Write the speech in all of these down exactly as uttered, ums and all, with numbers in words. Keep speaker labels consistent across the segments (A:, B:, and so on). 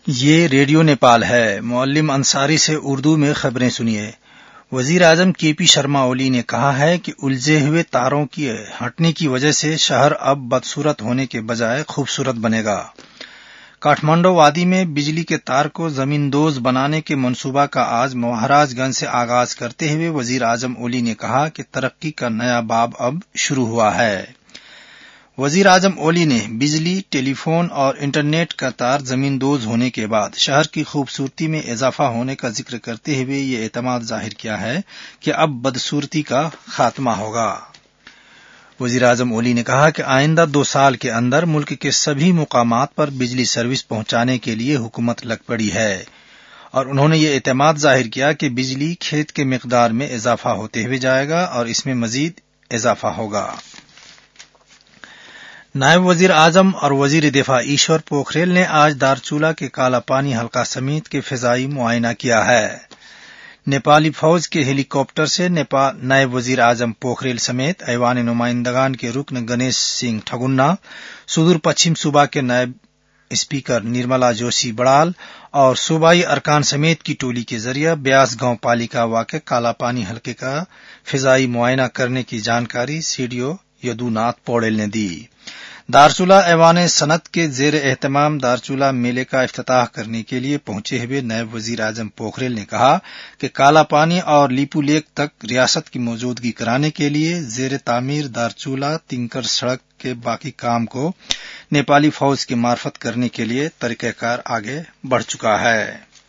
A: یہ ریڈیو نیپال ہے۔ معلم انصاری سے اردو میں خبریں سنیے۔ وزیر اعظم کے پی شرما اولی نے کہا ہے کہ الجھے ہوئے تاروں کی ہٹنے کی وجہ سے شہر اب بدصورت ہونے کے بجائے خوبصورت بنے گا۔ کاٹھمانڈو وادی میں بجلی کے تار کو زمین دوز بنانے کے منصوبہ کا آج مہاراج گنج سے آغاز کرتے ہوئے وزیر اعظم اولی نے کہا کہ ترقی کا نیا باب اب شروع ہوا ہے۔ وزیر اعظم اولی نے بجلی، ٹیلی فون اور انٹرنیٹ کا تار زمین دوز ہونے کے بعد شہر کی خوبصورتی میں اضافہ ہونے کا ذکر کرتے ہوئے یہ اعتماد ظاہر کیا ہے کہ اب بدصورتی کا خاتمہ ہوگا۔ وزیر اعظم اولی نے کہا کہ آئندہ دو سال کے اندر ملک کے سبھی مقامات پر بجلی سروس پہنچانے کے لیے حکومت لگ پڑی ہے، اور انہوں نے یہ اعتماد ظاہر کیا کہ بجلی کھیت کے مقدار میں اضافہ ہوتے ہوئے جائے گا اور اس میں مزید اضافہ ہوگا۔ نائب وزیر اعظم اور وزیر دفاع ایشور پوکھریل نے آج دارچولہ کے کالا پانی حلقہ سمیت کے فضائی معائنہ کیا ہے۔ نیپالی فوج کے ہیلی کاپٹر سے نائب وزیر اعظم پوکھریل سمیت ایوان نمائندگان کے رکن گنیش سنگھ ٹھگنا، سدور پچھم صوبہ کے نائب اسپیکر نرملا جوشی بڑال اور صوبائی ارکان سمیت کی ٹولی کے ذریعہ بیاس گاؤں پالیکا واقع کالا پانی حلقے کا فضائی معائنہ کرنے کی جانکاری سی ڈی او یدو ناتھ پوڑیل نے دی۔ دارچولہ ایوان صنعت کے زیر اہتمام دارچولہ میلے کا افتتاح کرنے کے لیے پہنچے ہوئے نائب وزیر اعظم پوکھریل نے کہا کہ کالا پانی اور لیپو لیک تک ریاست کی موجودگی کرانے کے لیے زیر تعمیر دارچولہ تنکر سڑک کے باقی کام کو نیپالی فوج کی معرفت کرنے کے لیے طریقہ کار آگے بڑھ چکا ہے۔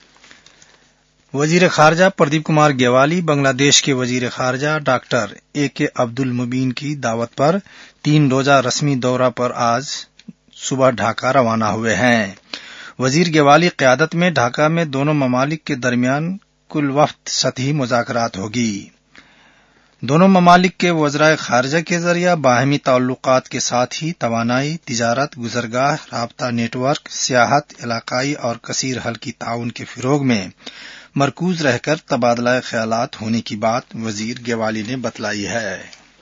A: وزیر خارجہ پردیپ کمار گیوالی بنگلہ دیش کے وزیر خارجہ ڈاکٹر اے کے عبد المبین کی دعوت پر تین روزہ رسمی دورہ پر آج صبح ڈھاکہ روانہ ہوئے ہیں۔ وزیر گیوالی قیادت میں ڈھاکہ میں دونوں ممالک کے درمیان کل وفد سطحی مذاکرات ہوگی۔ دونوں ممالک کے وزرائے خارجہ کے ذریعہ باہمی تعلقات کے ساتھ ہی توانائی، تجارت، گزرگاہ، رابطہ نیٹ ورک، سیاحت، علاقائی اور کثیر حل کی تعاون کے فروغ میں مرکوز رہ کر تبادلہ خیالات ہونے کی بات وزیر گیوالی نے بتلائی ہے۔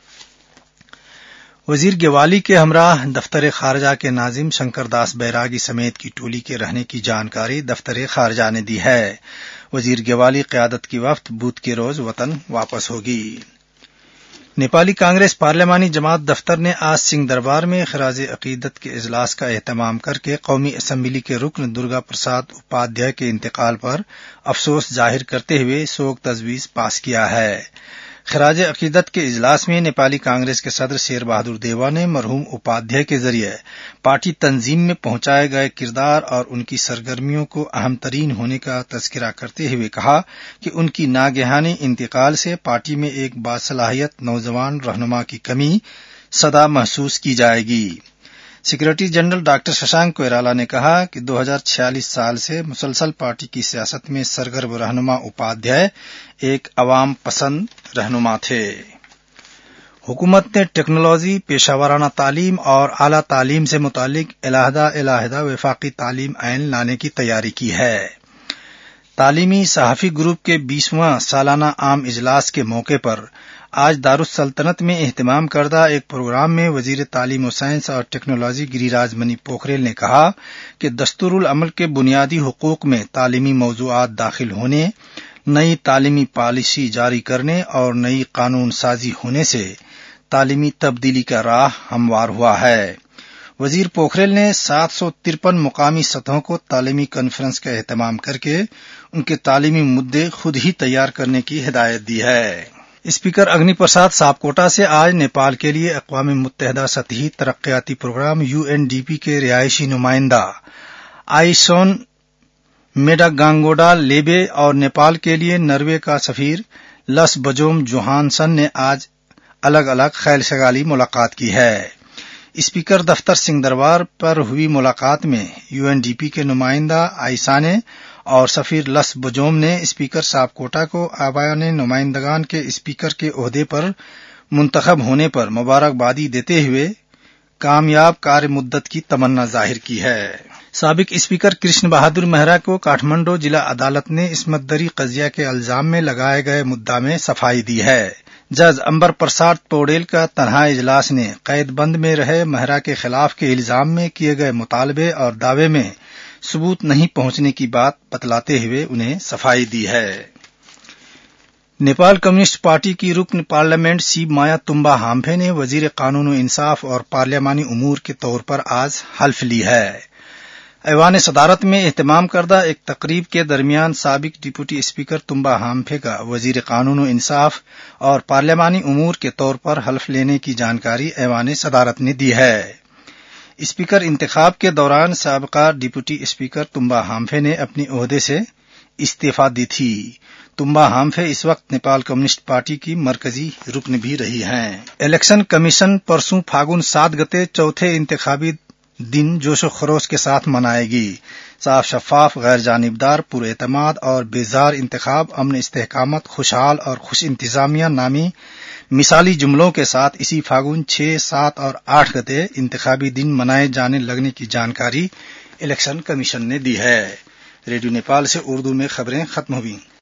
A: وزیر گیوالی کے ہمراہ دفتر خارجہ کے ناظم شنکر داس بیراگی سمیت کی ٹولی کے رہنے کی جانکاری دفتر خارجہ نے دی ہے۔ وزیر گیوالی قیادت کی وفد بدھ کے روز وطن واپس ہوگی۔ نیپالی کانگریس پارلیمانی جماعت دفتر نے آج سنگھ دربار میں خراج عقیدت کے اجلاس کا اہتمام کر کے قومی اسمبلی کے رکن درگا پرساد اپادھیائے کے انتقال پر افسوس ظاہر کرتے ہوئے سوگ تجویز پاس کیا ہے۔ خراج عقیدت کے اجلاس میں نیپالی کانگریس کے صدر شیر بہادر دیوا نے مرحوم اپادھیائے کے ذریعے پارٹی تنظیم میں پہنچائے گئے کردار اور ان کی سرگرمیوں کو اہم ترین ہونے کا تذکرہ کرتے ہوئے کہا کہ ان کی ناگہانی انتقال سے پارٹی میں ایک باصلاحیت نوجوان رہنما کی کمی سدا محسوس کی جائے گی۔ Secretary general doctor Shashank Koirala نے کہا کہ دو ہزار چھیالیس سال سے مسلسل پارٹی کی سیاست میں سرگرم رہنما اپادھیائے ایک عوام پسند رہنما تھے۔ حکومت نے ٹیکنالوجی، پیشہ ورانہ تعلیم اور اعلیٰ تعلیم سے متعلق علیحدہ علیحدہ وفاقی تعلیم آئین لانے کی تیاری کی ہے۔ تعلیمی صحافی گروپ کے بیسواں سالانہ عام اجلاس کے موقع پر آج دارالسلطنت میں اہتمام کردہ ایک پروگرام میں وزیر تعلیم و سائنس اور ٹیکنالوجی گری راج منی پوکھریل نے کہا کہ دستور العمل کے بنیادی حقوق میں تعلیمی موضوعات داخل ہونے، نئی تعلیمی پالیسی جاری کرنے اور نئی قانون سازی ہونے سے تعلیمی تبدیلی کا راہ ہموار ہوا ہے۔ وزیر پوکھریل نے سات سو ترپن مقامی سطحوں کو تعلیمی کانفرنس کا اہتمام کر کے ان کے تعلیمی مدعے خود ہی تیار کرنے کی ہدایت دی ہے۔ اسپیکر اگنی پرساد ساپکوٹا سے آج نیپال کے لیے اقوام متحدہ سطحی ترقیاتی programme U N D P کے رہائشی نمائندہ آئیسون میڈاگانگوڈا لیبے اور نیپال کے لیے نروے کا سفیر لس بجوم جوہانسن نے آج الگ الگ خیل شگالی ملاقات کی ہے۔ اسپیکر دفتر سنگھ دربار پر ہوئی ملاقات میں یو این ڈی پی کے نمائندہ آئیسانے اور سفیر لس بجوم نے اسپیکر ساپکوٹا کو ایوان نمائندگان کے اسپیکر کے عہدے پر منتخب ہونے پر مبارکبادی دیتے ہوئے کامیاب کار مدت کی تمنا ظاہر کی ہے۔ سابق اسپیکر کرشن بہادر مہرا کو کاٹھمنڈو ضلع عدالت نے عصمت دری قضیہ کے الزام میں لگائے گئے مدعا میں صفائی دی ہے۔ جج امبر پرساد پوڑیل کا تنہا اجلاس نے قید بند میں رہے مہرا کے خلاف کے الزام میں کیے گئے مطالبے اور دعوے میں ثبوت نہیں پہنچنے کی بات بتلاتے ہوئے انہیں صفائی دی ہے۔ نیپال کمیونسٹ پارٹی کی رکن پارلیمنٹ سیب مایا تمبا ہامپے نے وزیر قانون و انصاف اور پارلیمانی امور کے طور پر آج حلف لی ہے۔ ایوان صدارت میں اہتمام کردہ ایک تقریب کے درمیان سابق ڈپٹی اسپیکر تمبا ہامپے کا وزیر قانون و انصاف اور پارلیمانی امور کے طور پر حلف لینے کی جانکاری ایوان صدارت نے دی ہے۔ اسپیکر انتخاب کے دوران سابقہ ڈپٹی اسپیکر تمبا ہامپے نے اپنے عہدے سے استعفی دی تھی۔ تمبا ہامپے اس وقت نیپال کمیونسٹ پارٹی کی مرکزی رکن بھی رہی ہیں۔ الیکشن کمیشن پرسوں پھاگن سات گتے چوتھے انتخابی دن جوش و خروش کے ساتھ منائے گی۔ صاف شفاف، غیر جانبدار، پر اعتماد اور بیزار انتخاب، امن، استحکامات، خوشحال اور خوش انتظامیہ نامی مثالی جملوں کے ساتھ اسی پھاگن چھ، سات اور آٹھ گتے انتخابی دن منائے جانے لگنے کی جانکاری الیکشن کمیشن نے دی ہے۔ ریڈیو نیپال سے اردو میں خبریں ختم ہوئیں۔